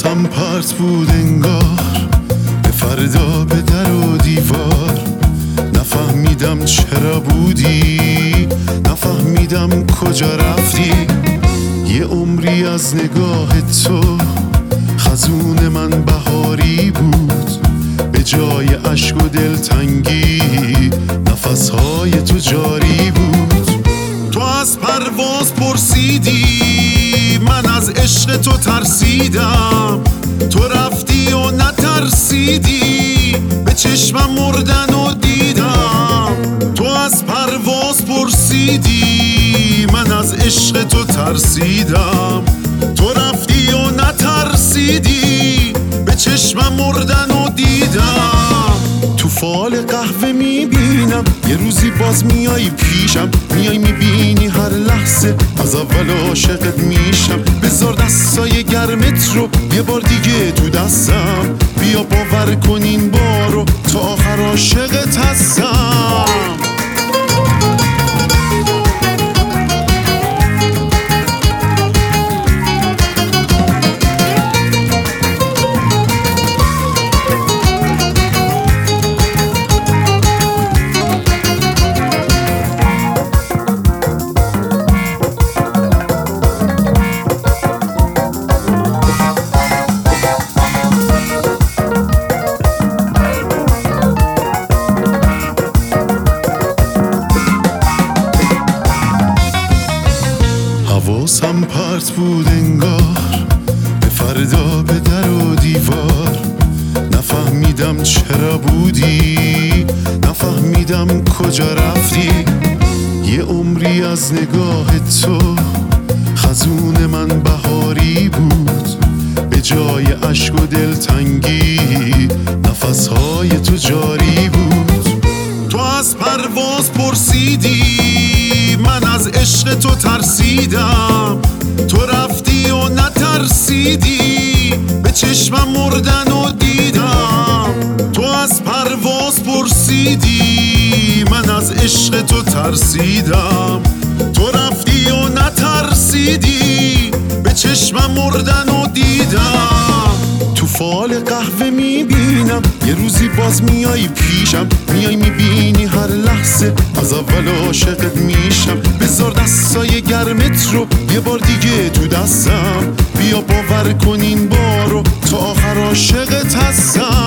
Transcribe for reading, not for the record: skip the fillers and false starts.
حواسم پرت بود انگار به فردا به در و دیوار. نفهمیدم چرا بودی، نفهمیدم کجا رفتی. یه عمری از نگاه تو خزون من بهاری بود. به جای عشق و دلتنگی نفسهای تو جاری بود. تو از پرواز پرسیدی، من از عشق تو ترسیدم. تو رفتی و نترسیدی، به چشمم مردن و دیدم. تو از پرواز پرسیدی، من از عشق تو ترسیدم. تو رفتی و نترسیدی، به چشمم مردن و دیدم. تو فال قهوه میبینم یه روزی باز میای پیشم. میای میبینی هر لحظه از اول عاشقت میشم. بذار دستای گرمت رو یه بار دیگه تو دستم. بیا باور کن این بارو تا آخر عاشقت هستم. حواسم پرت بود انگار به فردا به در و دیوار. نفهمیدم چرا بودی، نفهمیدم کجا رفتی. یه عمری از نگاه تو خزون من بهاری بود. به جای عشق و دلتنگی نفسهای تو جاری بود. تو از پرواز پرسیدی، من از عشق تو ترسیدم. تو رفتی و نترسیدی، به چشمم مردن و دیدم. تو از پرواز پرسیدی، من از عشق تو ترسیدم. تو رفتی و نترسیدی، به چشمم مردن و دیدم. تو فال قهوه میبینم یه روزی باز میای پیشم. میای میبینی هر لحظه از اول عاشقت میشم. بذار دستای گرمت رو یه بار دیگه تو دستم. بیا باور کن این بارو تا آخر عاشقت هستم.